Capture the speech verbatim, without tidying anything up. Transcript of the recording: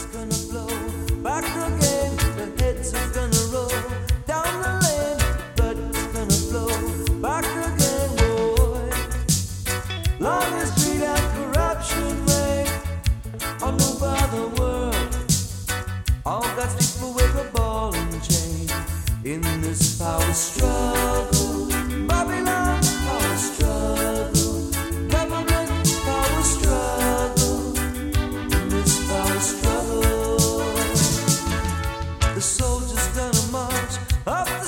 gonna blow back again. The heads are gonna roll down the lane. Blood is gonna flow back again, boy. Long as greed and corruption reign all over the world, all God's people with a ball and chain in this power struggle. Babylon power struggle, government power struggle, in this power struggle. The soldiers gonna march up